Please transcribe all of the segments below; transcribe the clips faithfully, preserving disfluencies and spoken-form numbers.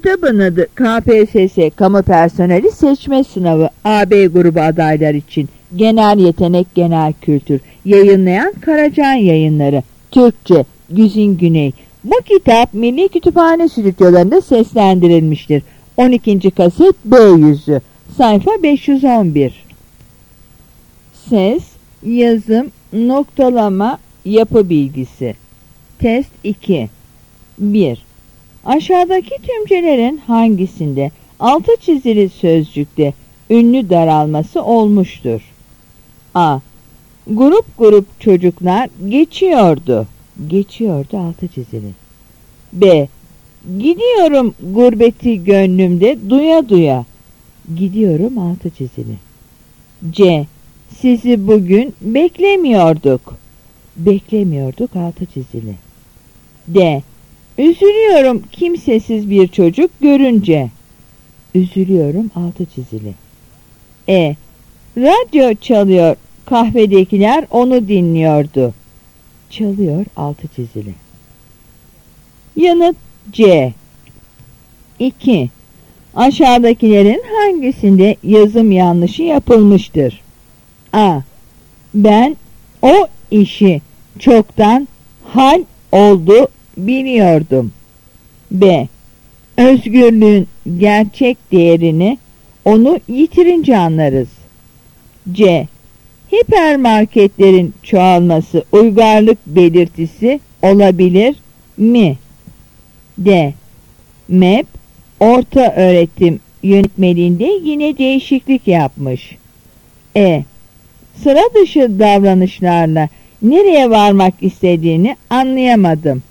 Kitabın adı K P S S Kamu Personeli Seçme Sınavı A B grubu adaylar için Genel Yetenek Genel Kültür. Yayınlayan Karacan Yayınları. Türkçe Güzin Güney. Bu kitap Milli Kütüphane stüdyolarında seslendirilmiştir. on ikinci kaset B yüzü. Sayfa beş yüz on bir. Ses, yazım, noktalama, yapı bilgisi. Test iki. bir. Aşağıdaki tümcelerin hangisinde altı çizili sözcükte ünlü daralması olmuştur? A. Grup grup çocuklar geçiyordu. Geçiyordu altı çizili. B. Gidiyorum gurbeti gönlümde duya duya. Gidiyorum altı çizili. C. Sizi bugün beklemiyorduk. Beklemiyorduk altı çizili. D. Üzülüyorum kimsesiz bir çocuk görünce. Üzülüyorum altı çizili. E. Radyo çalıyor, kahvedekiler onu dinliyordu. Çalıyor altı çizili. Yanıt C. iki. Aşağıdakilerin hangisinde yazım yanlışı yapılmıştır? A. Ben o işi çoktan hal oldu biliyordum. B. Özgürlüğün gerçek değerini onu yitirince anlarız. C. Hipermarketlerin çoğalması uygarlık belirtisi olabilir mi? D. M E P orta öğretim yönetmeliğinde yine değişiklik yapmış. E. Sıra dışı davranışlarla nereye varmak istediğini anlayamadım.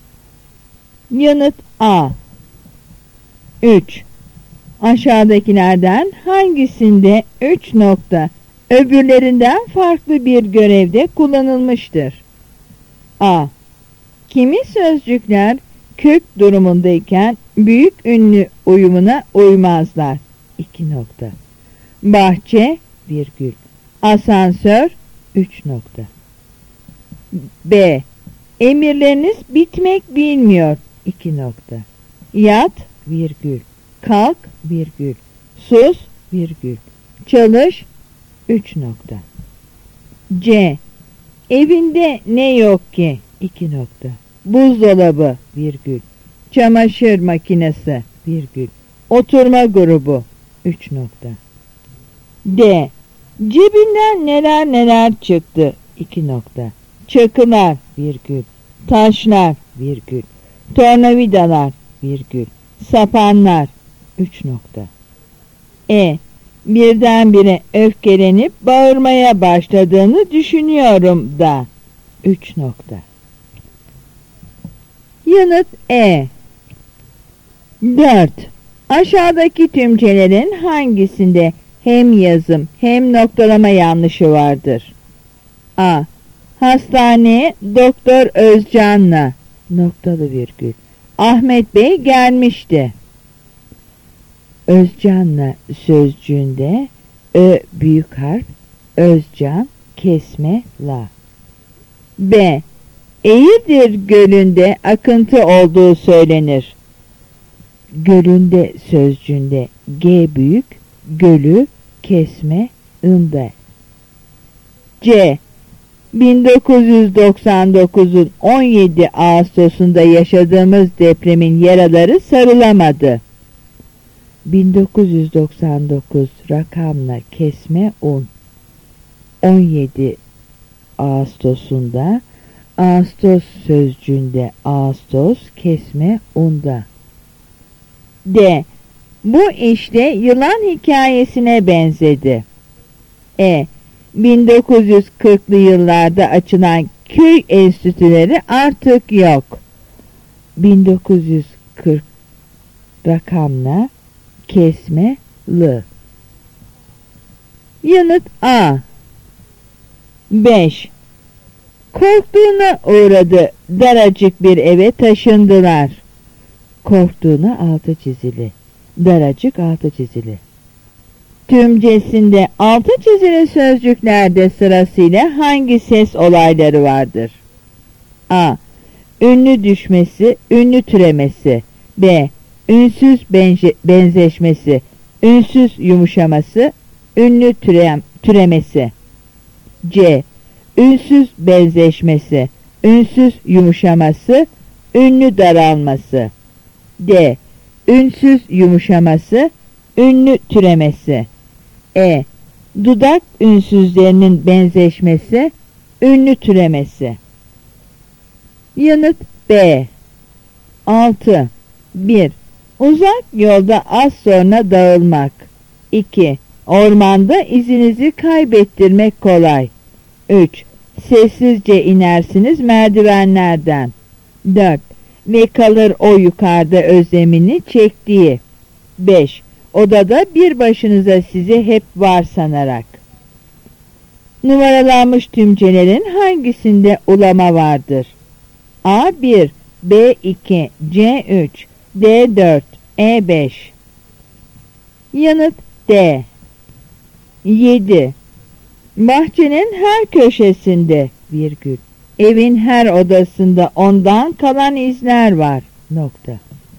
Yanıt A. üç. Aşağıdakilerden hangisinde üç nokta öbürlerinden farklı bir görevde kullanılmıştır? A. Kimi sözcükler kök durumundayken büyük ünlü uyumuna uymazlar. iki nokta. Bahçe virgül. Asansör üç nokta. B. Emirleriniz bitmek bilmiyor. iki nokta. Yat virgül. Kalk virgül. Sus virgül. Çalış üç nokta. C. Evinde ne yok ki? iki nokta. Buzdolabı virgül. Çamaşır makinesi virgül. Oturma grubu üç nokta. D. Cebinden neler neler çıktı iki nokta. Çakılar virgül. Taşlar virgül. Tornavidalar virgül. Sapanlar üç nokta. E. Birdenbire öfkelenip bağırmaya başladığını düşünüyorum da üç nokta. Yanıt E. dört. Aşağıdaki tümcelerin hangisinde hem yazım hem noktalama yanlışı vardır? A. Hastaneye Doktor Özcan'la noktalı virgül. Ahmet Bey gelmişti. Özcan'la sözcüğünde Ö büyük harf, Özcan kesme la. B. Eğirdir Gölü'nde akıntı olduğu söylenir. Gölünde sözcüğünde G büyük, gölü kesme ında. C. bin dokuz yüz doksan dokuzun on yedi Ağustos'unda yaşadığımız depremin yaraları sarılamadı. bin dokuz yüz doksan dokuz rakamla kesme un. on yedi Ağustos'unda Ağustos sözcüğünde Ağustos kesme unda. D. Bu işte yılan hikayesine benzedi. E. bin dokuz yüz kırklı yıllarda açılan köy enstitüleri artık yok. bin dokuz yüz kırk rakamla kesme l. Yanıt A. beş. Korktuğuna uğradı. Daracık bir eve taşındılar. Korktuğuna altı çizili. Daracık altı çizili. Tümcesinde altı çizili sözcüklerde sırasıyla hangi ses olayları vardır? A. Ünlü düşmesi, ünlü türemesi. B. ünsüz benze benzeşmesi, ünsüz yumuşaması, ünlü türem türemesi. C. Ünsüz benzeşmesi, ünsüz yumuşaması, ünlü daralması. D. Ünsüz yumuşaması, ünlü türemesi. E. Dudak ünsüzlerinin benzeşmesi, ünlü türemesi. Yanıt B. altı. bir. Uzak yolda az sonra dağılmak. iki. Ormanda izinizi kaybettirmek kolay. üç. Sessizce inersiniz merdivenlerden. dört. Ve kalır o yukarıda özlemini çektiği. beş. Odada bir başınıza sizi hep var sanarak. Numaralanmış tümcelerin hangisinde ulama vardır? A bir, B iki, C üç, D dört, E beş. Yanıt D. yedi. Bahçenin her köşesinde virgül, evin her odasında ondan kalan izler var. Nokta.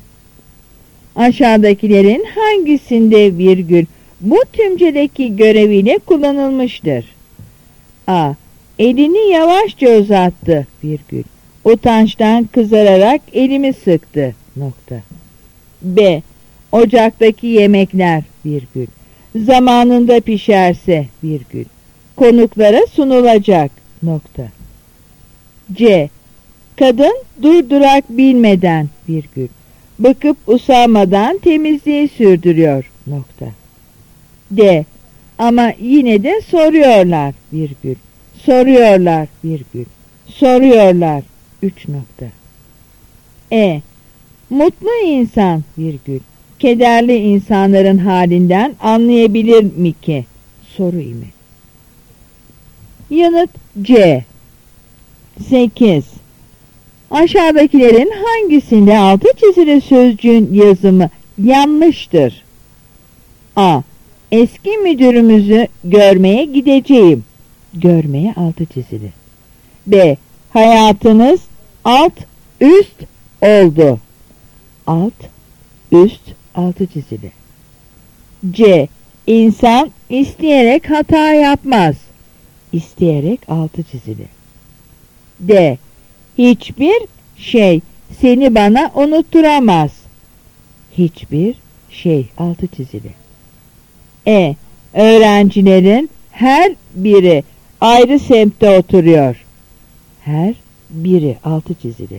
Aşağıdakilerin hangisinde virgül bu tümcedeki göreviyle kullanılmıştır? A. Elini yavaşça uzattı virgül. Utançtan kızararak elimi sıktı. Nokta. B. Ocaktaki yemekler virgül. Zamanında pişerse virgül. Konuklara sunulacak. Nokta. C. Kadın durdurak bilmeden virgül. Bıkıp usanmadan temizliği sürdürüyor. Nokta. D. Ama yine de soruyorlar virgül. Soruyorlar virgül. Soruyorlar. Üç nokta. E. Mutlu insan virgül. Kederli insanların halinden anlayabilir mi ki? Soru imi. Yanıt C. sekiz. Aşağıdakilerin hangisinde altı çizili sözcüğün yazımı yanlıştır? A. Eski müdürümüzü görmeye gideceğim. Görmeye altı çizili. B. Hayatınız alt üst oldu. Alt üst altı çizili. C. İnsan isteyerek hata yapmaz. İsteyerek altı çizili. D. Hiçbir şey seni bana unutturamaz. Hiçbir şey altı çizili. E. Öğrencilerin her biri ayrı semtte oturuyor. Her biri altı çizili.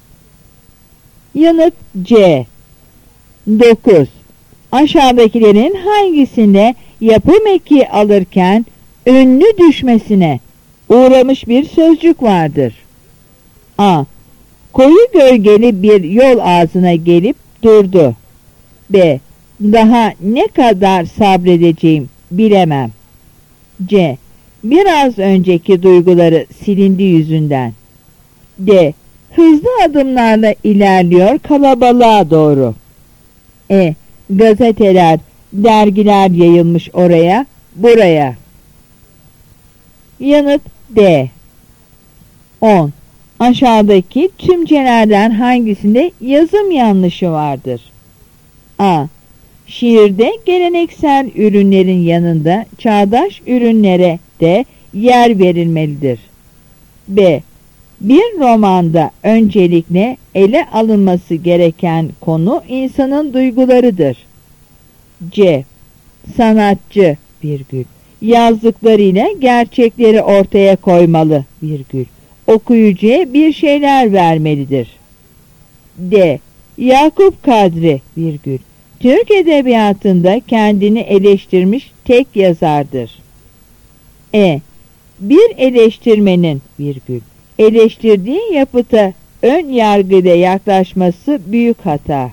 Yanıt C. dokuz. Aşağıdakilerin hangisinde yapım eki alırken ünlü düşmesine uğramış bir sözcük vardır? A. Koyu gölgeli bir yol ağzına gelip durdu. B. Daha ne kadar sabredeceğim bilemem. C. Biraz önceki duyguları silindi yüzünden. D. Hızlı adımlarla ilerliyor kalabalığa doğru. E. Gazeteler, dergiler yayılmış oraya, buraya. Yanıt D. on. Aşağıdaki tümcelerden hangisinde yazım yanlışı vardır? A. Şiirde geleneksel ürünlerin yanında çağdaş ürünlere de yer verilmelidir. B. Bir romanda öncelikle ele alınması gereken konu insanın duygularıdır. C. Sanatçı virgül, yazdıklarıyla gerçekleri ortaya koymalı virgül, okuyucuya bir şeyler vermelidir. D. Yakup Kadri virgül, Türk edebiyatında kendini eleştirmiş tek yazardır. E. Bir eleştirmenin virgül, eleştirdiği yapıta ön yargıyla yaklaşması büyük hata.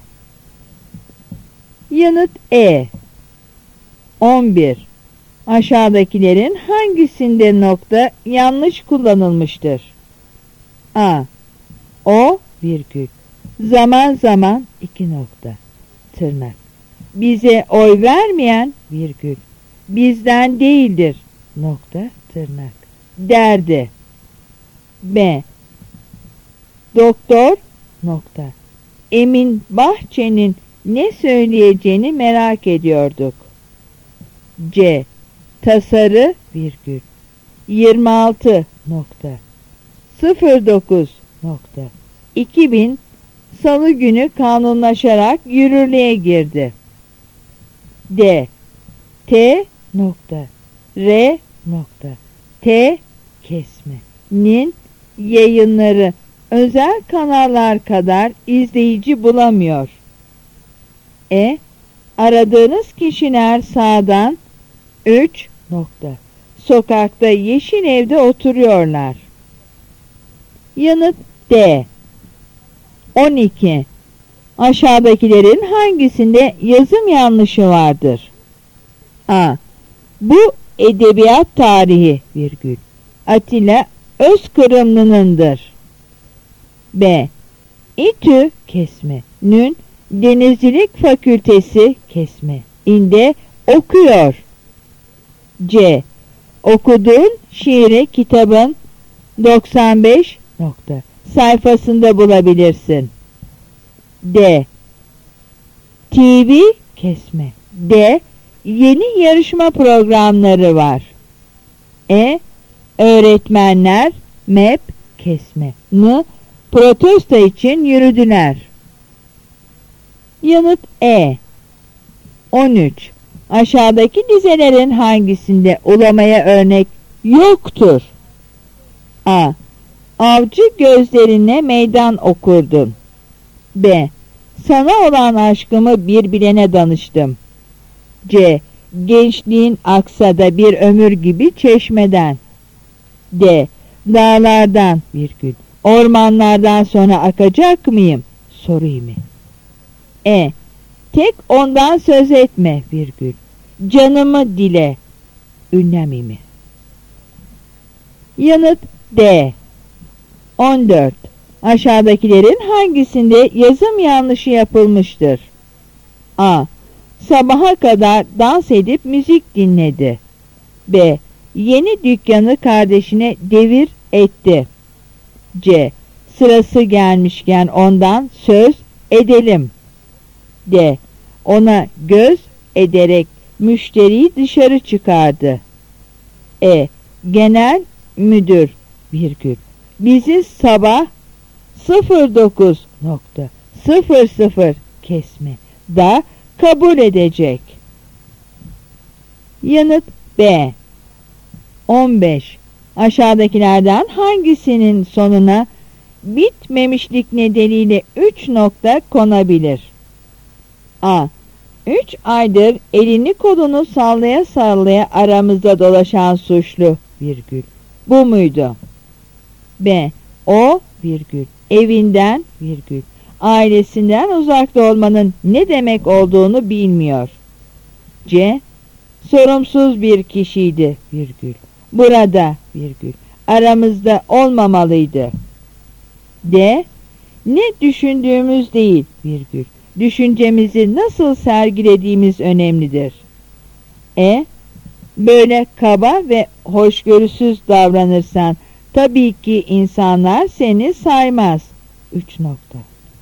Yanıt E. on bir. Aşağıdakilerin hangisinde nokta yanlış kullanılmıştır? A. O virgül, zaman zaman iki nokta, tırnak. Bize oy vermeyen virgül, bizden değildir nokta, tırnak, derdi. B. Doktor nokta, Emin Bahçe'nin Ne söyleyeceğini merak ediyorduk. C. Tasarı virgül yirmi altı nokta sıfır dokuz nokta iki bin Salı günü kanunlaşarak yürürlüğe girdi. D. T nokta R nokta T kesmenin yayınları özel kanallar kadar izleyici bulamıyor. E. Aradığınız kişiler sağdan üç nokta Sokakta yeşil evde oturuyorlar. Yanıt D. on iki Aşağıdakilerin hangisinde yazım yanlışı vardır? A. Bu edebiyat tarihi virgül Atilla Özkırımlı'nındır. B. İTÜ kesme'nin Denizcilik Fakültesi kesme inde okuyor. C. Okuduğun şiiri kitabın doksan beş nokta sayfasında bulabilirsin. D. T V kesme D. Yeni yarışma programları var. E. Öğretmenler M E P kesme N protesto için yürüdüler. Yanıt E. on üç Aşağıdaki dizelerin hangisinde ulamaya örnek yoktur? A. Avcı gözlerine meydan okurdum. B. Sana olan aşkımı bir bilene danıştım. C. Gençliğin aksa da bir ömür gibi çeşmeden. D. Dağlardan virgül ormanlardan sonra akacak mıyım? Sorayım mı? E. Tek ondan söz etme virgül canımı dile ünlemi mi? Yanıt D. on dört Aşağıdakilerin hangisinde yazım yanlışı yapılmıştır? A. Sabaha kadar dans edip müzik dinledi. B. Yeni dükkanı kardeşine devir etti. C. Sırası gelmişken ondan söz edelim. D. Ona göz ederek müşteriyi dışarı çıkardı. E. Genel müdür virgül bizi sabah sıfır dokuz nokta sıfır sıfır kesme da kabul edecek. Yanıt B. on beş Aşağıdakilerden hangisinin sonuna bitmemişlik nedeniyle üç nokta konabilir? A. üç aydır elini kolunu sallaya sallaya aramızda dolaşan suçlu virgül bu muydu? B. O virgül evinden virgül ailesinden uzakta olmanın ne demek olduğunu bilmiyor. C. Sorumsuz bir kişiydi virgül burada virgül aramızda olmamalıydı. D. Ne düşündüğümüz değil virgül düşüncemizi nasıl sergilediğimiz önemlidir. E. Böyle kaba ve hoşgörüsüz davranırsan tabii ki insanlar seni saymaz. üç nokta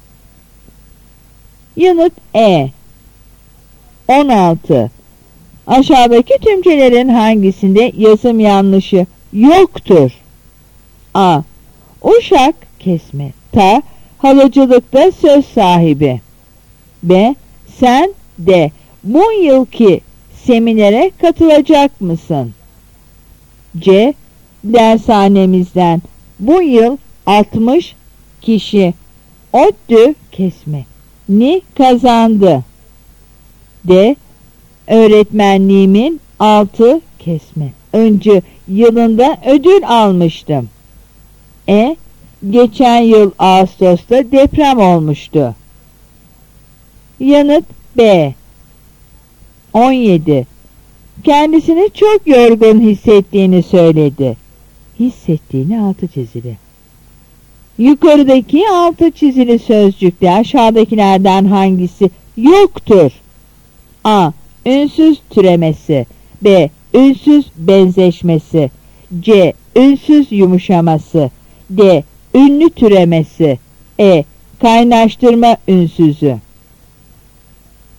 Yanıt E. on altı Aşağıdaki tümcelerin hangisinde yazım yanlışı yoktur? A. Uşak kesme ta halıcılıkta söz sahibi. B. Sen de bu yılki seminere katılacak mısın? C. Dershanemizden bu yıl altmış kişi ODTÜ kesme ni kazandı. D. Öğretmenliğimin altı kesme öncü yılında ödül almıştım. E. Geçen yıl Ağustos'ta deprem olmuştu. Yanıt B. on yedi Kendisini çok yorgun hissettiğini söyledi. Hissettiğini altı çizili. Yukarıdaki altı çizili sözcükte aşağıdakilerden hangisi yoktur? A. Ünsüz türemesi. B. Ünsüz benzeşmesi. C. Ünsüz yumuşaması. D. Ünlü türemesi. E. Kaynaştırma ünsüzü.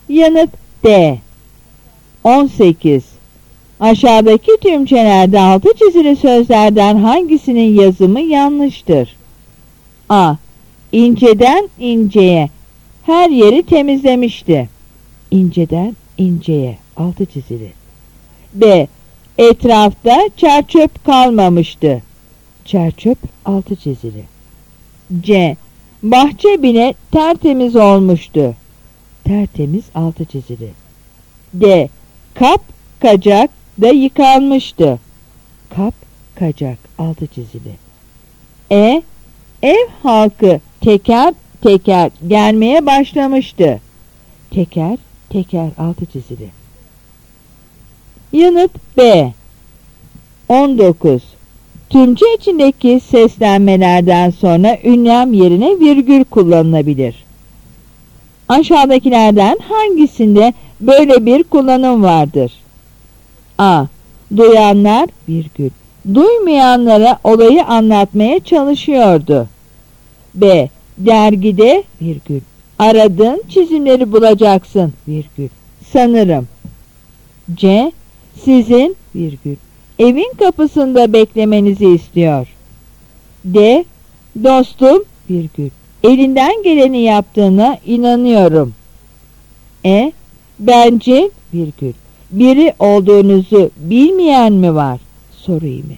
Yanıt D. on sekiz. Aşağıdaki tümcelerde altı çizili sözlerden hangisinin yazımı yanlıştır? A. İnceden inceye. Her yeri temizlemişti. İnceden inceye. Altı çizili. B. Etrafta çerçöp kalmamıştı. Çerçöp altı çizili. C. Bahçe bile tertemiz olmuştu. Tertemiz altı çizili. D. Kap kacak da yıkanmıştı. Kap kacak altı çizili. E. Ev halkı teker teker gelmeye başlamıştı. Teker teker altı çizili. Yanıt B. on dokuz. Tümce içindeki seslenmelerden sonra ünlem yerine virgül kullanılabilir. Aşağıdakilerden hangisinde böyle bir kullanım vardır? A. Duyanlar virgül. Duymayanlara olayı anlatmaya çalışıyordu. B. Dergide virgül. Aradığın çizimleri bulacaksın virgül. Sanırım. C. Sizin virgül. Evin kapısında beklemenizi istiyor. D. Dostum virgül. Elinden geleni yaptığına inanıyorum. E. Bence virgül. Biri olduğunuzu bilmeyen mi var? Soru imi.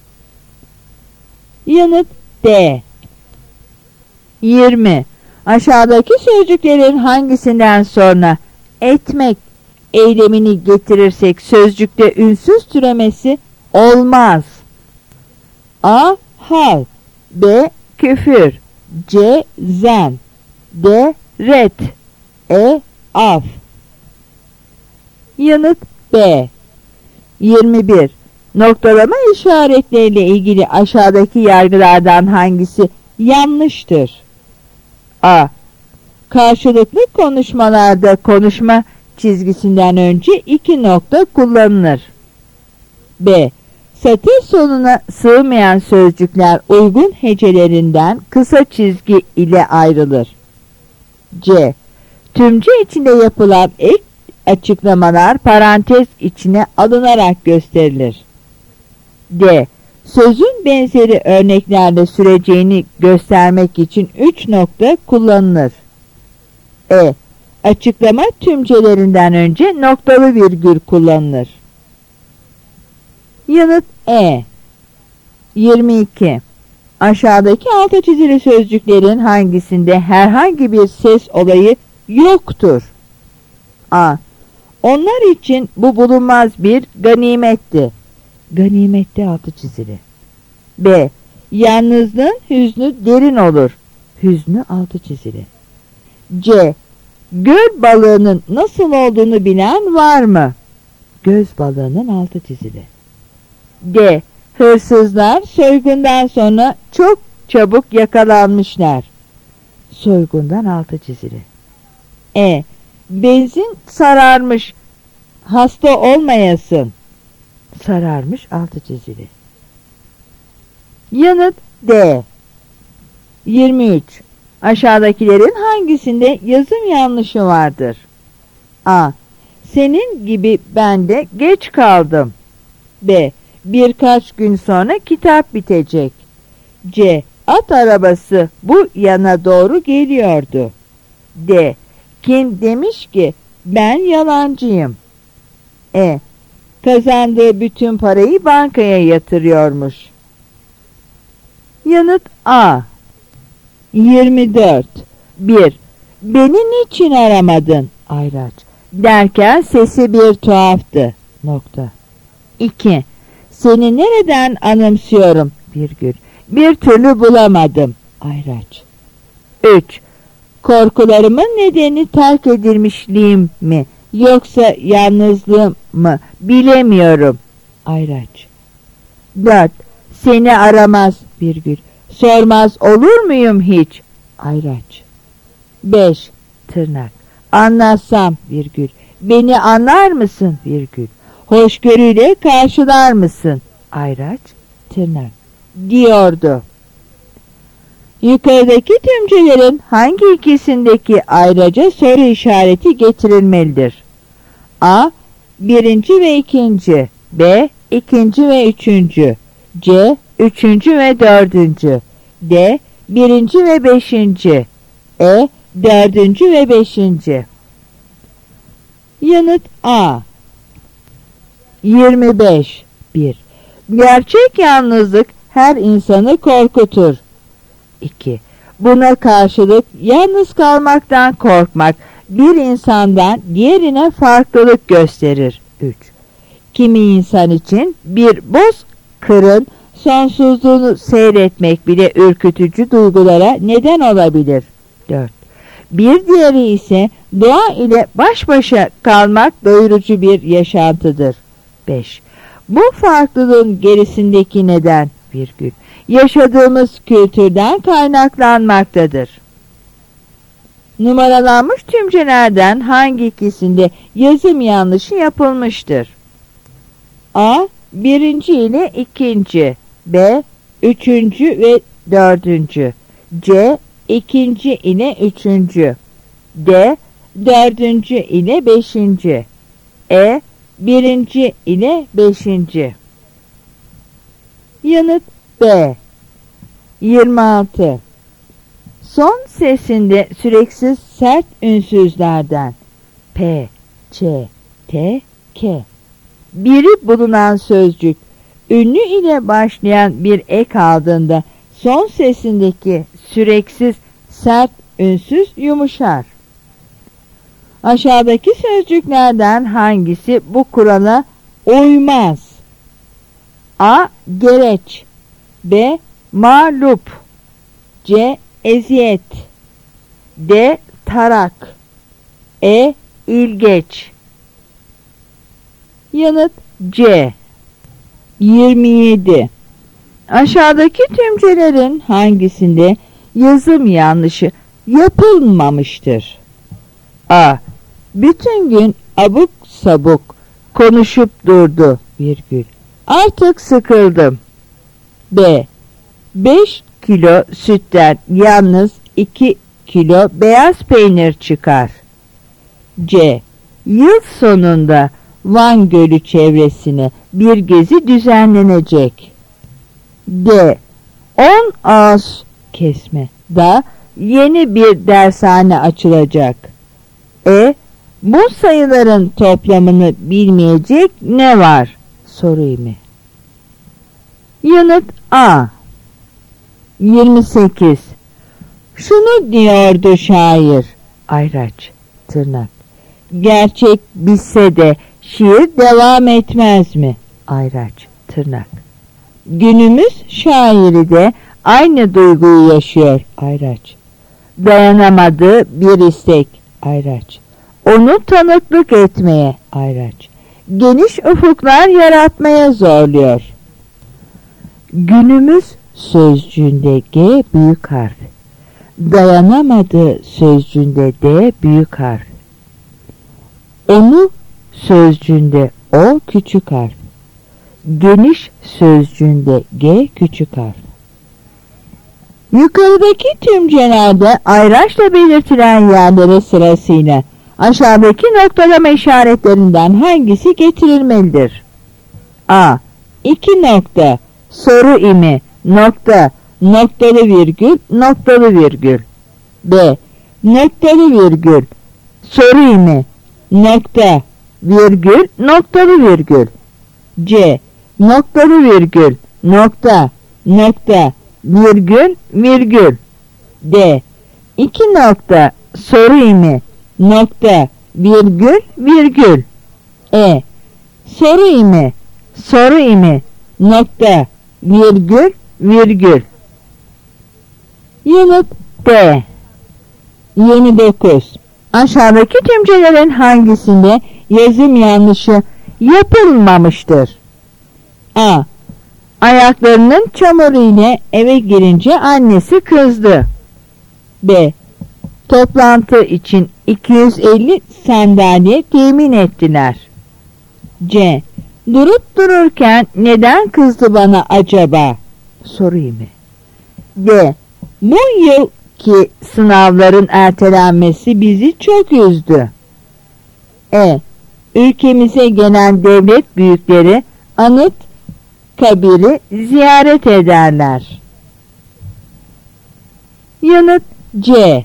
Yanıt D. yirmi. Aşağıdaki sözcüklerin hangisinden sonra etmek eylemini getirirsek sözcükte ünsüz türemesi olmaz? A. Hal. B. Küfür. C. Zen. D. Ret. E. Af. Yanıt B. yirmi bir. Noktalama işaretleriyle ilgili aşağıdaki yargılardan hangisi yanlıştır? A. Karşılıklı konuşmalarda konuşma çizgisinden önce iki nokta kullanılır. B. Satır sonuna sığmayan sözcükler uygun hecelerinden kısa çizgi ile ayrılır. C. Tümce içinde yapılan ek açıklamalar parantez içine alınarak gösterilir. D. Sözün benzeri örneklerle süreceğini göstermek için üç nokta kullanılır. E. Açıklama tümcelerinden önce noktalı virgül kullanılır. Yanıt E. yirmi iki. Aşağıdaki altı çizili sözcüklerin hangisinde herhangi bir ses olayı yoktur? A. Onlar için bu bulunmaz bir ganimetti. Ganimette altı çizili. B. Yalnızlığın hüznü derin olur. Hüznü altı çizili. C. Göl balığının nasıl olduğunu bilen var mı? Göz balığının altı çizili. D. Hırsızlar soygundan sonra çok çabuk yakalanmışlar. Soygundan altı çizili. E. Benzin sararmış. Hasta olmayasın. Sararmış altı çizili. Yanıt D. yirmi üç. Aşağıdakilerin hangisinde yazım yanlışı vardır? A. Senin gibi ben de geç kaldım. B. Birkaç gün sonra kitap bitecek. C. At arabası bu yana doğru geliyordu. D. Kim demiş ki ben yalancıyım. E. Kazandığı bütün parayı bankaya yatırıyormuş. Yanıt A. yirmi dört. bir. Beni niçin aramadın? Ayraç. Derken sesi bir tuhaftı. Nokta. iki. Seni nereden anımsıyorum? Virgül. Bir türlü bulamadım. Ayraç. üç. Korkularımın nedeni terk edilmişliğim mi? Yoksa yalnızlığım mı? Bilemiyorum. Ayraç. dört. Seni aramaz. Virgül. Sormaz olur muyum hiç? Ayraç. beş. Tırnak. Anlatsam. Virgül. Beni anlar mısın? Virgül. Hoşgörüyle karşılar mısın? Ayraç. Tırnak. Diyordu. Yukarıdaki tümcelerin hangi ikisindeki ayrıca soru işareti getirilmelidir? A. Birinci ve ikinci. B. İkinci ve üçüncü. C. Üçüncü ve dördüncü. D. Birinci ve beşinci. E. Dördüncü ve beşinci. Yanıt A. yirmi beş. bir. Gerçek yalnızlık her insanı korkutur. iki. Buna karşılık yalnız kalmaktan korkmak bir insandan diğerine farklılık gösterir. üç. Kimi insan için bir bozkırın sonsuzluğunu seyretmek bile ürkütücü duygulara neden olabilir. dört. Bir diğeri ise doğa ile baş başa kalmak doyurucu bir yaşantıdır. beş. Bu farklılığın gerisindeki neden virgül, yaşadığımız kültürden kaynaklanmaktadır. Numaralanmış tümcelerden hangi ikisinde yazım yanlışı yapılmıştır? A. Birinci ile ikinci. B. Üçüncü ve dördüncü. C. İkinci ile üçüncü. D. Dördüncü ile beşinci. E. Birinci ile beşinci. Yanıt B. yirmi altı. Son sesinde süreksiz sert ünsüzlerden P, Ç, T, K. Biri bulunan sözcük ünlü ile başlayan bir ek aldığında son sesindeki süreksiz sert ünsüz yumuşar. Aşağıdaki sözcüklerden hangisi bu kurala uymaz? A. Gereç. B. Mağlup. C. Eziyet. D. Tarak. E. İlgeç. Yanıt C. yirmi yedi. Aşağıdaki tümcelerin hangisinde yazım yanlışı yapılmamıştır? A. Bütün gün abuk sabuk konuşup durdu virgül. Artık sıkıldım. B. beş kilo sütten yalnız iki kilo beyaz peynir çıkar. C. Yıl sonunda Van Gölü çevresine bir gezi düzenlenecek. D. on Ağustos kesme da yeni bir dershane açılacak. E. Bu sayıların toplamını bilmeyecek ne var? Sorayım mı? Yanıt A. yirmi sekiz. Şunu diyordu şair. Ayraç tırnak. Gerçek bitse de şiir devam etmez mi? Ayraç tırnak. Günümüz şairi de aynı duyguyu yaşıyor. Ayraç. Dayanamadığı bir istek. Ayraç. Onu tanıklık etmeye. Ayraç. Geniş ufuklar yaratmaya zorluyor. Günümüz sözcüğünde G büyük harf. Dayanamadı sözcüğünde D büyük harf. Onu sözcüğünde O küçük harf. Geniş sözcüğünde G küçük harf. Yukarıdaki tümcelerde ayraçla belirtilen yerlere sırasıyla aşağıdaki noktalama işaretlerinden hangisi getirilmelidir? A. İki nokta, soru imi, nokta, noktalı virgül, noktalı virgül. B. Noktalı virgül, soru imi, nokta, virgül, noktalı virgül. C. Noktalı virgül, nokta, nokta, virgül, virgül. D. İki nokta, soru imi, nokta, virgül, virgül. E. Soru imi, soru imi, nokta, virgül, virgül. Yanıt D. yirmi dokuz. Aşağıdaki tümcelerin hangisinde yazım yanlışı yapılmamıştır? A. Ayaklarının çamuru ile eve girince annesi kızdı. B. Toplantı için iki yüz elli sandalye temin ettiler. C. Durup dururken neden kızdı bana acaba? Sorayım mı? D. Bu yılki sınavların ertelenmesi bizi çok üzdü. E. Ülkemize gelen devlet büyükleri anıt kabiri ziyaret ederler. Yanıt C.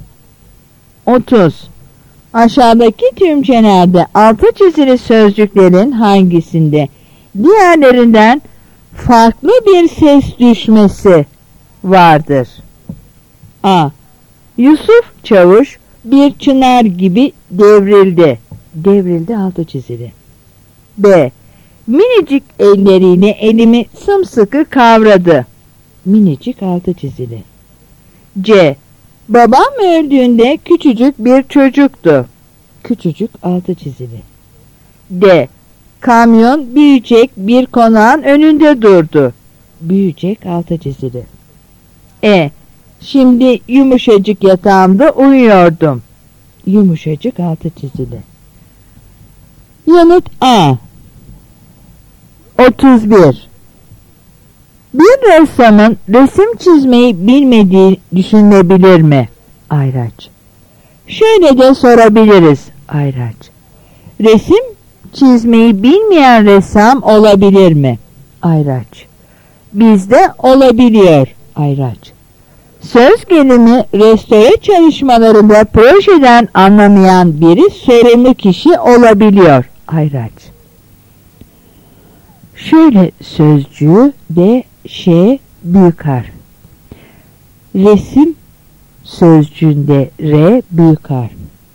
otuz. Aşağıdaki tümcelerde altı çizili sözcüklerin hangisinde diğerlerinden farklı bir ses düşmesi vardır? A. Yusuf Çavuş bir çınar gibi devrildi. Devrildi altı çizili. B. Minicik elleriyle elimi sımsıkı kavradı. Minicik altı çizili. C. Babam öldüğünde küçücük bir çocuktu. Küçücük altı çizili. D. Kamyon büyüyecek bir konağın önünde durdu. Büyüyecek altı çizili. E. Şimdi yumuşacık yatağımda uyuyordum. Yumuşacık altı çizili. Yanıt A. otuz bir. Bir ressamın resim çizmeyi bilmediği düşünülebilir mi? Ayraç. Şöyle de sorabiliriz. Ayraç. Resim çizmeyi bilmeyen ressam olabilir mi? Ayraç. Bizde olabiliyor. Ayraç. Söz gelimi restore çalışmalarında projeden anlamayan biri sorumlu kişi olabiliyor. Ayraç. Şöyle sözcüğü de Ş büyük harf. Resim sözcüğünde R büyük harf.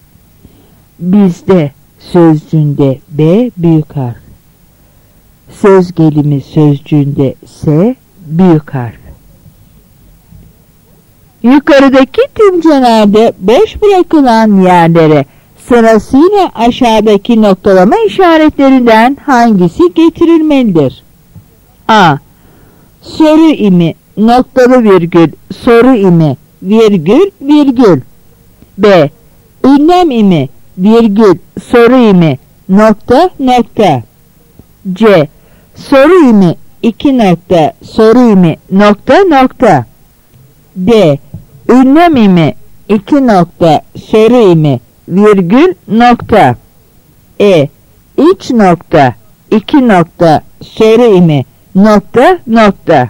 Bizde sözcüğünde B büyük harf. Söz gelimi sözcüğünde S büyük harf. Yukarıdaki tümcelerde boş bırakılan yerlere sırasıyla aşağıdaki noktalama işaretlerinden hangisi getirilmelidir? A. Soru imi, noktalı virgül, soru imi, virgül, virgül. B. Ünlem imi, virgül, soru imi, nokta, nokta. C. Soru imi, iki nokta, soru imi, nokta, nokta. D. Ünlem imi, iki nokta, soru imi, virgül, nokta. E. İç nokta, iki nokta, soru imi, nokta, nokta.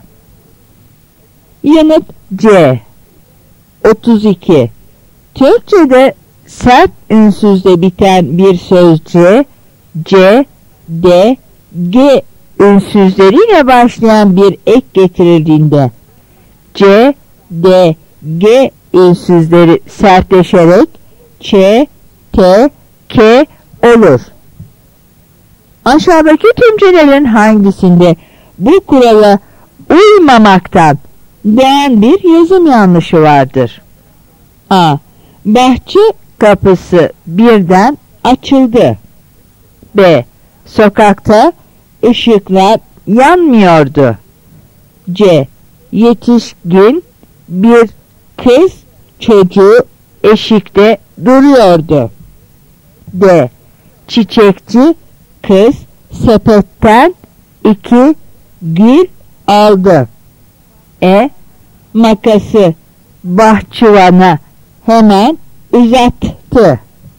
Yanıt C. otuz iki. Türkçe'de sert ünsüzle biten bir sözcüğe C, D, G ünsüzleriyle başlayan bir ek getirildiğinde C, D, G ünsüzleri sertleşerek Ç, T, K olur. Aşağıdaki tümcelerin hangisinde bu kurala uymamaktan doğan bir yazım yanlışı vardır? A. Bahçe kapısı birden açıldı. B. Sokakta ışıklar yanmıyordu. C. Yetişkin bir kız çocuğu eşikte duruyordu. D. Çiçekçi kız sepetten iki gül aldı. E. Makası bahçıvana hemen uzattı.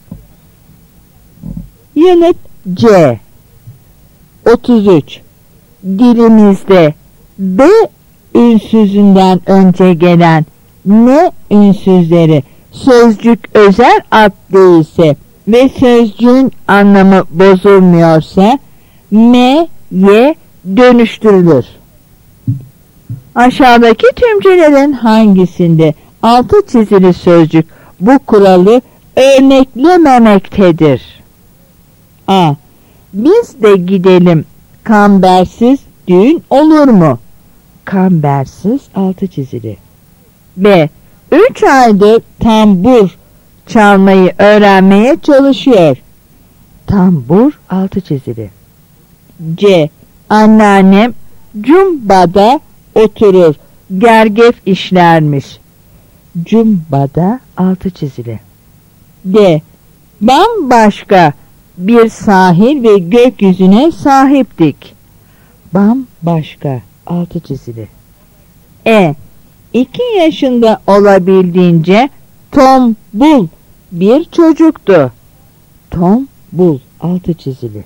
Yanıt C. otuz üç. Dilimizde B ünsüzünden önce gelen ne ünsüzleri sözcük özel ad değilse ve sözcüğün anlamı bozulmuyorsa M, Y dönüştürülür. Aşağıdaki tümcelerin hangisinde altı çizili sözcük bu kuralı örneklememektedir? A. Biz de gidelim. Kambersiz düğün olur mu? Kambersiz altı çizili. B. Üç aydır tambur çalmayı öğrenmeye çalışıyor. Tambur altı çizili. C. Anneannem cumbada oturur. Gergef işlermiş. Cumbada altı çizili. D. Bambaşka bir sahil ve gökyüzüne sahiptik. Bambaşka altı çizili. E. iki yaşında olabildiğince tombul bir çocuktu. Tombul altı çizili.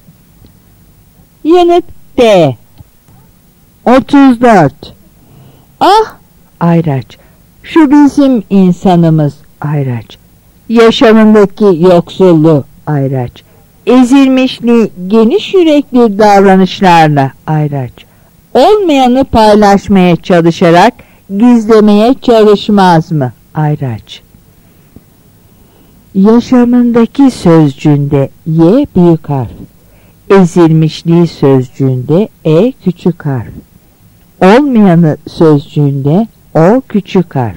Yanıt D. otuz dört. Ah Ayraç, şu bizim insanımız Ayraç. Yaşamındaki yoksulluğu Ayraç. Ezilmişliği geniş yürekli davranışlarla Ayraç. Olmayanı paylaşmaya çalışarak gizlemeye çalışmaz mı Ayraç? Yaşamındaki sözcüğünde Y büyük harf. Ezilmişliği sözcüğünde E küçük harf. Olmayanı sözcüğünde O küçük harf.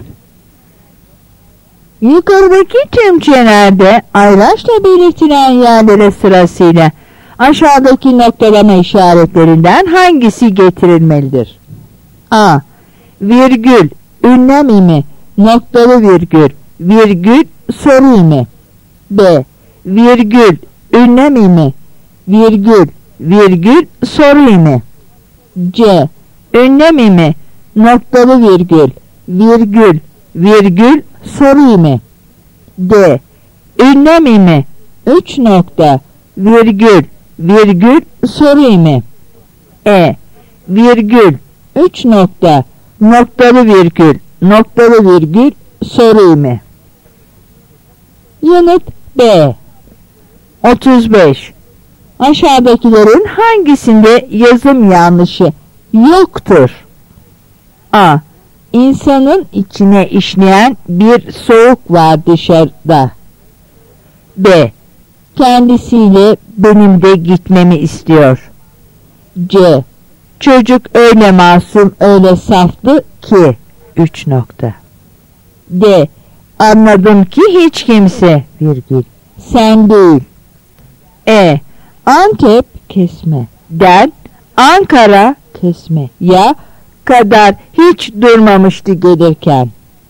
Yukarıdaki tümcelerde ayraçla belirtilen yerlere sırasıyla aşağıdaki noktalama işaretlerinden hangisi getirilmelidir? A. Virgül, ünlem imi, noktalı virgül, virgül, soru imi. B. Virgül, ünlem imi, virgül, virgül, soru imi. C. Ünlem imi, noktalı virgül, virgül, virgül, soru imi. D. Ünlem imi, üç nokta, virgül, virgül, soru imi. E. Virgül, üç nokta, noktalı virgül, noktalı virgül, soru imi. Yanıt B. otuz beş. Aşağıdakilerin hangisinde yazım yanlışı yoktur? A. İnsanın içine işleyen bir soğuk var dışarıda. B. Kendisiyle benim de gitmemi istiyor. C. Çocuk öyle masum, öyle saftı ki üç nokta. D. Anladım ki hiç kimse virgül sen değil. E. Antep kesme den Ankara kesme ya kadar hiç durmamıştı gelirken.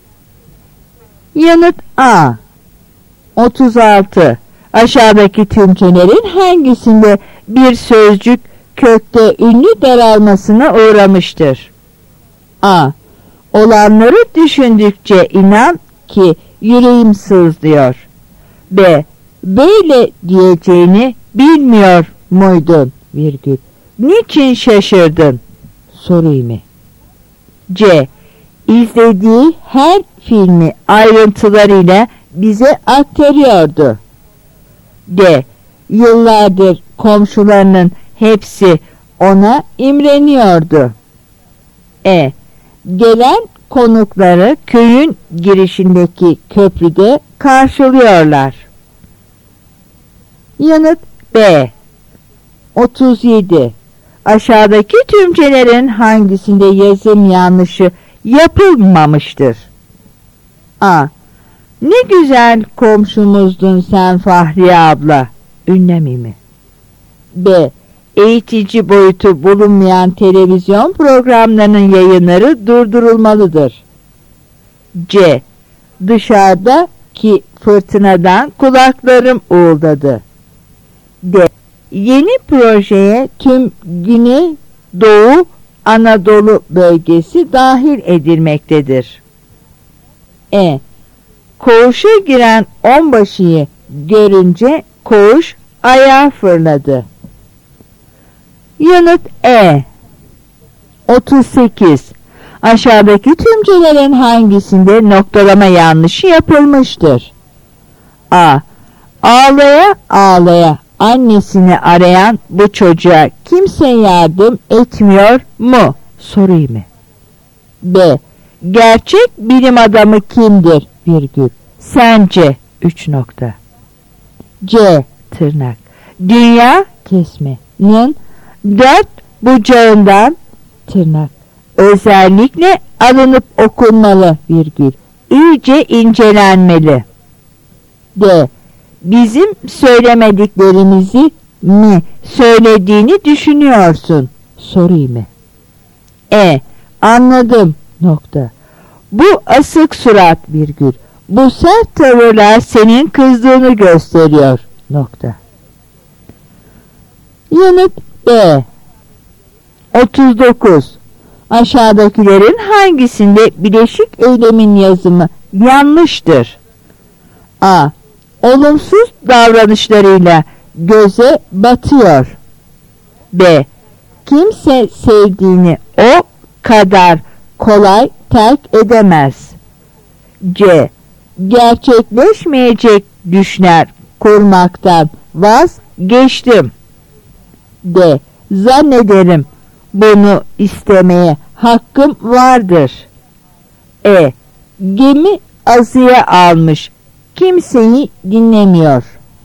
Yanıt A. otuz altı. Aşağıdaki tümcelerin hangisinde bir sözcük kökte ünlü daralmasına uğramıştır? A. Olanları düşündükçe inan ki yüreğim sızlıyor. B. Böyle diyeceğini bilmiyor muydun? Virgül. Niçin şaşırdın? Soru imi. C. İzlediği her filmi ayrıntılarıyla bize aktarıyordu. D. Yıllardır komşularının hepsi ona imreniyordu. E. Gelen konukları köyün girişindeki köprüde karşılıyorlar. Yanıt B. otuz yedi. Aşağıdaki tümcelerin hangisinde yazım yanlışı yapılmamıştır? A. Ne güzel komşumuzdun sen Fahriye abla. Ünlem imi. B. Eğitici boyutu bulunmayan televizyon programlarının yayınları durdurulmalıdır. C. Dışarıdaki fırtınadan kulaklarım uğuldadı. D. Yeni projeye tüm Güneydoğu Anadolu bölgesi dahil edilmektedir. E. Koğuşa giren onbaşıyı görünce koğuş ayağa fırladı. Yanıt E. otuz sekiz. Aşağıdaki tümcelerin hangisinde noktalama yanlışı yapılmıştır? A. Ağlaya ağlaya annesini arayan bu çocuğa kimse yardım etmiyor mu? Soru imi. B. Gerçek bilim adamı kimdir? Virgül. Sence üç nokta. C. Tırnak. Dünya kesmenin dört bucağından tırnak. Özellikle alınıp okunmalı virgül. İyice incelenmeli. D. Bizim söylemediklerimizi mi söylediğini düşünüyorsun? Soru imi. E. Anladım nokta. Bu asık surat virgül. Bu sert tavırlar senin kızdığını gösteriyor nokta. Yanıt B. otuz dokuz. Aşağıdakilerin hangisinde bileşik eylemin yazımı yanlıştır? A. Olumsuz davranışlarıyla göze batıyor. B. Kimse sevdiğini o kadar kolay terk edemez. C. Gerçekleşmeyecek düşler kurmaktan vazgeçtim. D. Zannederim bunu istemeye hakkım vardır. E. Gemi azıya almış, kimseyi dinlemiyor.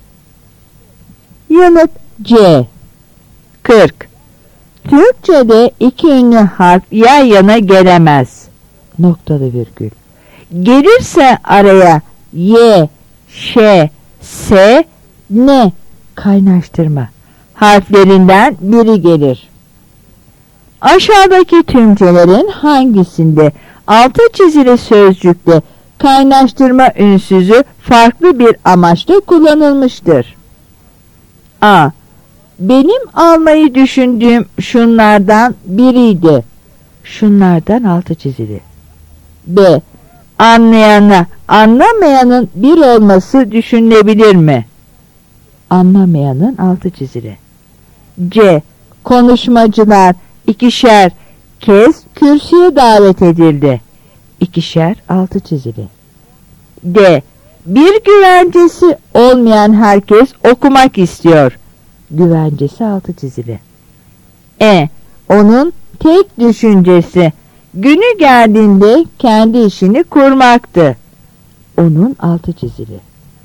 Yanıt C. kırk. Türkçe'de iki ünlü harf yan yana gelemez. Noktalı virgül. Gelirse araya y, ş, s, n kaynaştırma harflerinden biri gelir. Aşağıdaki tümcelerin hangisinde altı çizili sözcükte kaynaştırma ünsüzü farklı bir amaçla kullanılmıştır? A. Benim almayı düşündüğüm şunlardan biriydi. Şunlardan altı çizili. B. Anlayana, anlamayanın bir olması düşünülebilir mi? Anlamayanın altı çizili. C. Konuşmacılar ikişer kez kürsüye davet edildi. İkişer altı çizili. D. Bir güvencesi olmayan herkes okumak istiyor. Güvencesi altı çizili. E. Onun tek düşüncesi günü geldiğinde kendi işini kurmaktı. Onun altı çizili.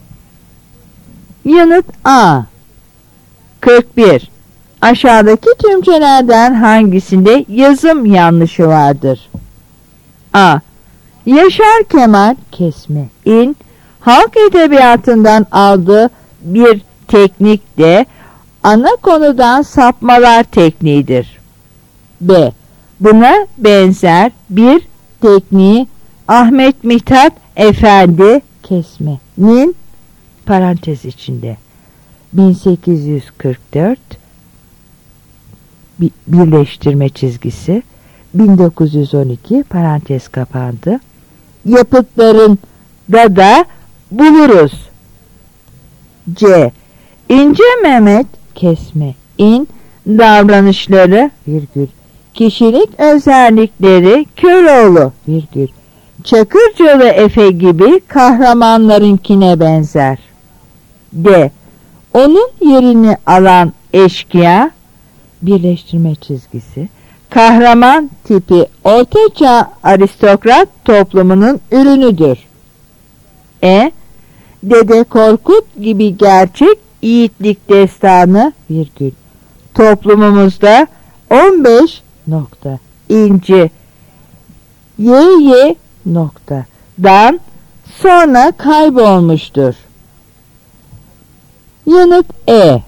Yanıt A. kırk bir. Aşağıdaki tümcelerden hangisinde yazım yanlışı vardır? A. Yaşar Kemal kesme in halk edebiyatından aldığı bir teknik de ana konudan sapmalar tekniğidir. B. Buna benzer bir tekniği Ahmet Mithat Efendi kesmenin parantez içinde bin sekiz yüz kırk dört birleştirme çizgisi bin dokuz yüz on iki parantez kapandı yapıtlarında da buluruz. C. İnce Mehmet kesme in davranışları virgül kişilik özellikleri Köroğlu virgül Çakırcalı Efe gibi kahramanlarınkine benzer. D. Onun yerini alan eşkıya birleştirme çizgisi kahraman tipi ortaçağ aristokrat toplumunun ürünüdür. E. Dede Korkut gibi gerçek yiğitlik destanı virgül toplumumuzda on beş nokta inci y noktadan sonra kaybolmuştur. Yanıt E.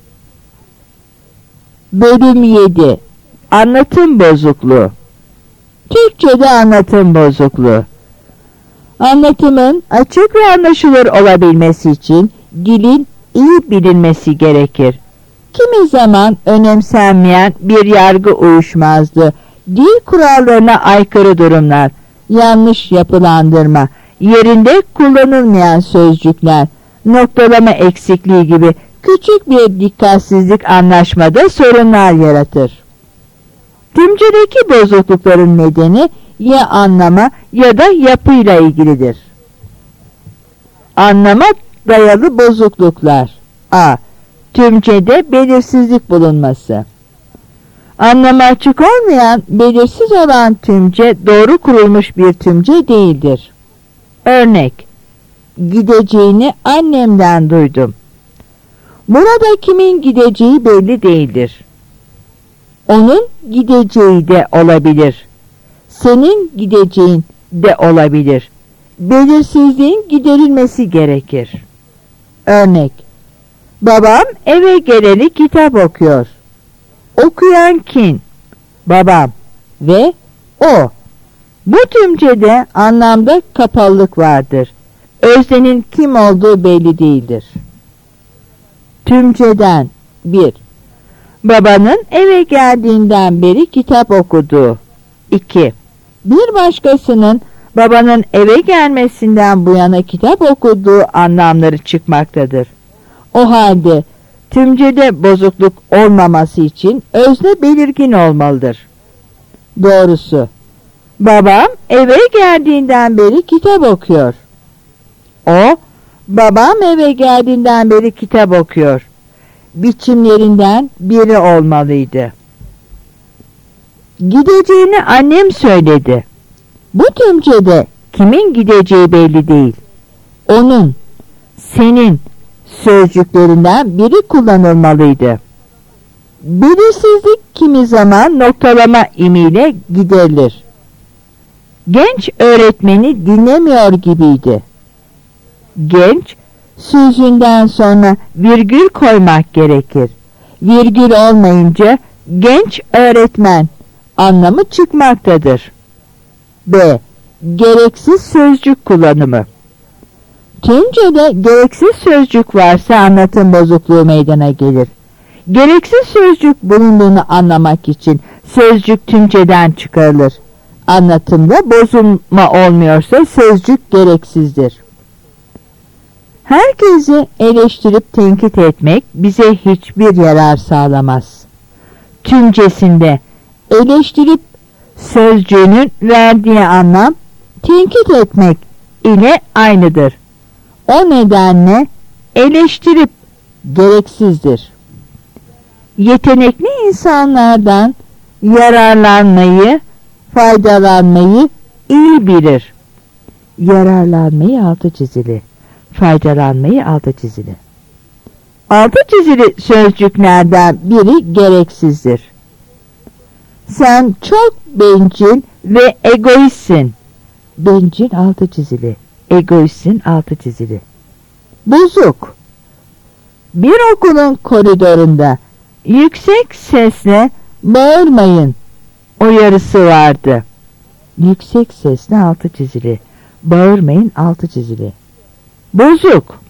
Bölüm yedi. Anlatım bozukluğu. Türkçe'de anlatım bozukluğu. Anlatımın açık ve anlaşılır olabilmesi için dilin iyi bilinmesi gerekir. Kimi zaman önemsenmeyen bir yargı uyuşmazlığı, dil kurallarına aykırı durumlar, yanlış yapılandırma, yerinde kullanılmayan sözcükler, noktalama eksikliği gibi küçük bir dikkatsizlik anlaşmada sorunlar yaratır. Tümcedeki bozuklukların nedeni ya anlama ya da yapıyla ilgilidir. Anlama dayalı bozukluklar. A. Tümcede belirsizlik bulunması. Anlamı açık olmayan, belirsiz olan tümce doğru kurulmuş bir tümce değildir. Örnek: gideceğini annemden duydum. Burada kimin gideceği belli değildir. Onun gideceği de olabilir. Senin gideceğin de olabilir. Belirsizliğin giderilmesi gerekir. Örnek: babam eve geleli kitap okuyor. Okuyan kim? Babam ve o. Bu tümcede anlamda kapalılık vardır. Öznenin kim olduğu belli değildir. Tümceden bir. Babanın eve geldiğinden beri kitap okuduğu. iki. Bir başkasının babanın eve gelmesinden bu yana kitap okuduğu anlamları çıkmaktadır. O halde tümcede bozukluk olmaması için özne belirgin olmalıdır. Doğrusu, babam eve geldiğinden beri kitap okuyor. O, babam eve geldiğinden beri kitap okuyor. Biçimlerinden biri olmalıydı. Gideceğini annem söyledi. Bu tümcede kimin gideceği belli değil. Onun, senin sözcüklerinden biri kullanılmalıydı. Belirsizlik kimi zaman noktalama imiyle giderilir. Genç öğretmeni dinlemiyor gibiydi. Genç sözünden sonra virgül koymak gerekir. Virgül olmayınca genç öğretmen anlamı çıkmaktadır. B. Gereksiz sözcük kullanımı. Tümcede gereksiz sözcük varsa anlatım bozukluğu meydana gelir. Gereksiz sözcük bulunduğunu anlamak için sözcük tümceden çıkarılır. Anlatımda bozulma olmuyorsa sözcük gereksizdir. Herkesi eleştirip tenkit etmek bize hiçbir yarar sağlamaz. Tümcesinde eleştirip sözcüğünün verdiği anlam tenkit etmek ile aynıdır. O nedenle eleştirip gereksizdir. Yetenekli insanlardan yararlanmayı, faydalanmayı iyi bilir. Yararlanmayı altı çizili, faydalanmayı altı çizili. Altı çizili sözcüklerden biri gereksizdir. Sen çok bencil ve egoistsin. Bencil altı çizili, egoistsin altı çizili. Bozuk. Bir okulun koridorunda yüksek sesle bağırmayın uyarısı vardı. Yüksek sesle altı çizili, bağırmayın altı çizili. Bozuk.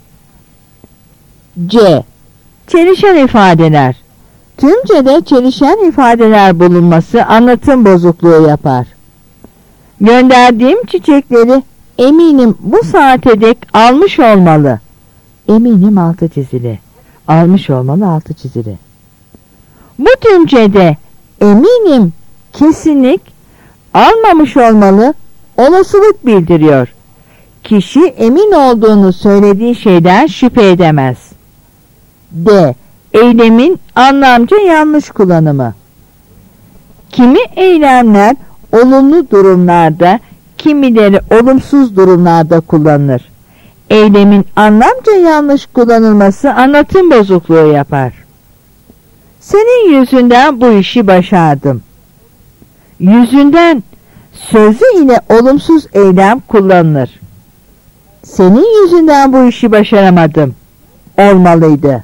C. Çelişen ifadeler. Tümcede çelişen ifadeler bulunması anlatım bozukluğu yapar. Gönderdiğim çiçekleri eminim bu saate dek almış olmalı. Eminim altı çizili. Almış olmalı altı çizili. Bu tümcede eminim, kesinlik, almamış olmalı olasılık bildiriyor. Kişi emin olduğunu söylediği şeyden şüphe edemez. D. Eylemin anlamca yanlış kullanımı. Kimi eylemler olumlu durumlarda, kimileri olumsuz durumlarda kullanılır. Eylemin anlamca yanlış kullanılması anlatım bozukluğu yapar. Senin yüzünden bu işi başardım. Yüzünden sözü ile olumsuz eylem kullanılır. Senin yüzünden bu işi başaramadım olmalıydı.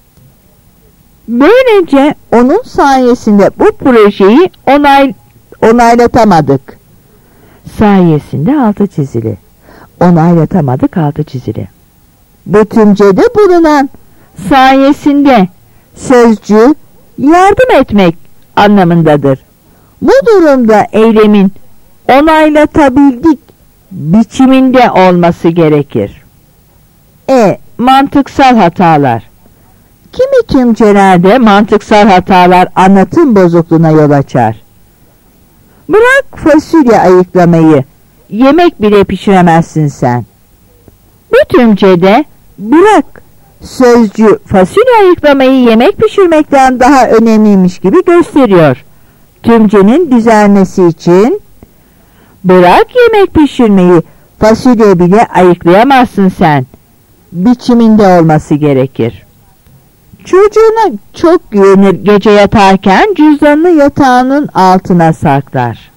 Böylece onun sayesinde bu projeyi onay, onaylatamadık. Sayesinde altı çizili. Onaylatamadık altı çizili. Bu tümcede bulunan sayesinde sözcüğü yardım etmek anlamındadır. Bu durumda eylemin onaylatabildik biçiminde olması gerekir. E. Mantıksal hatalar. Kimi tümcelerde mantıksal hatalar anlatım bozukluğuna yol açar. Bırak fasulye ayıklamayı, yemek bile pişiremezsin sen. Bu tümcede bırak sözcüğü fasulye ayıklamayı yemek pişirmekten daha önemliymiş gibi gösteriyor. Tümcenin düzelmesi için bırak yemek pişirmeyi, fasulye bile ayıklayamazsın sen biçiminde olması gerekir. Çocuğuna çok güvenir, gece yatarken cüzdanını yatağının altına saklar.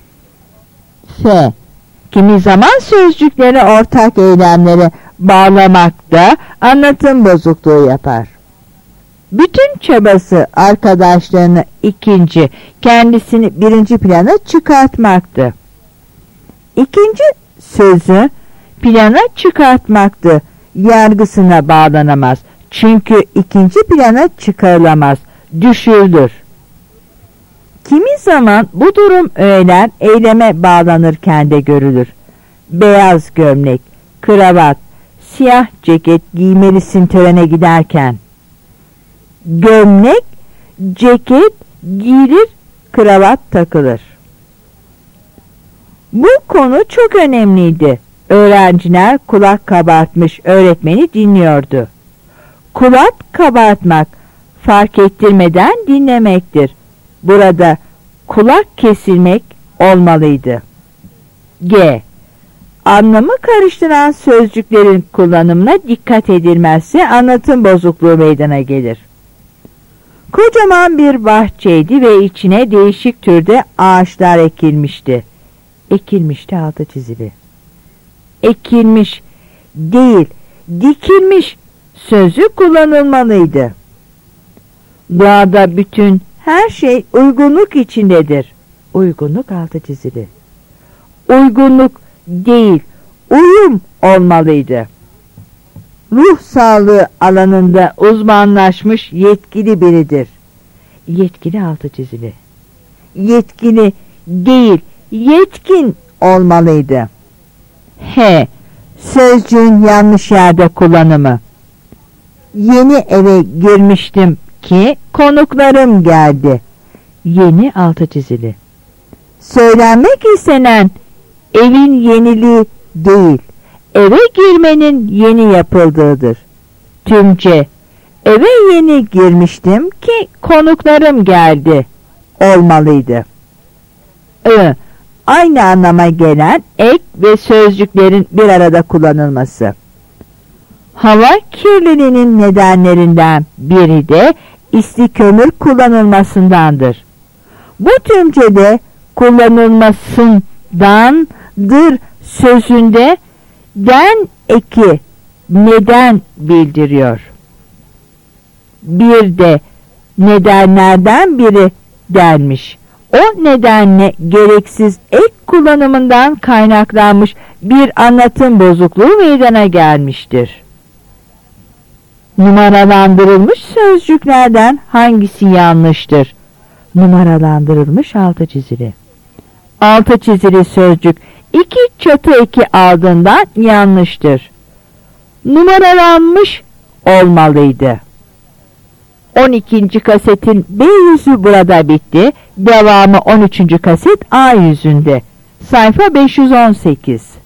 F. Kimi zaman sözcükleri ortak eylemlere bağlamakta anlatım bozukluğu yapar. Bütün çabası arkadaşlarını ikinci, kendisini birinci plana çıkartmaktı. İkinci sözü plana çıkartmaktı, yargısına bağlanamaz. Çünkü ikinci plana çıkarılamaz, düşürülür. Kimi zaman bu durum öğeler eyleme bağlanırken de görülür. Beyaz gömlek, kravat, siyah ceket giymelisin törene giderken. Gömlek, ceket giyilir, kravat takılır. Bu konu çok önemliydi. Öğrenciler kulak kabartmış öğretmeni dinliyordu. Kulak kabartmak, fark ettirmeden dinlemektir. Burada kulak kesilmek olmalıydı. G. Anlamı karıştıran sözcüklerin kullanımına dikkat edilmezse anlatım bozukluğu meydana gelir. Kocaman bir bahçeydi ve içine değişik türde ağaçlar ekilmişti. Ekilmişti altı çizili. Ekilmiş değil, dikilmiş sözü kullanılmalıydı. Doğada bütün her şey uygunluk içindedir. Uygunluk altı çizili. Uygunluk değil, uyum olmalıydı. Ruh sağlığı alanında uzmanlaşmış yetkili biridir. Yetkili altı çizili. Yetkili değil, yetkin olmalıydı. H. Sözcüğün yanlış yerde kullanımı. Yeni eve girmiştim ki konuklarım geldi. Yeni altı çizili. Söylenmek istenen evin yeniliği değil, eve girmenin yeni yapıldığıdır. Tümce, eve yeni girmiştim ki konuklarım geldi olmalıydı. Ö. Aynı anlama gelen ek ve sözcüklerin bir arada kullanılması. Hava kirliliğinin nedenlerinden biri de isli kömür kullanılmasındandır. Bu tümcede kullanılmasındandır sözünde den eki neden bildiriyor. Bir de nedenlerden biri denmiş. O nedenle gereksiz ek kullanımından kaynaklanmış bir anlatım bozukluğu meydana gelmiştir. Numaralandırılmış sözcüklerden hangisi yanlıştır? Numaralandırılmış altı çizili. Altı çizili sözcük iki çatı eki ardından yanlıştır. Numaralanmış olmalıydı. on ikinci kasetin B yüzü burada bitti. Devamı on üçüncü kaset A yüzünde. Sayfa beş yüz on sekiz.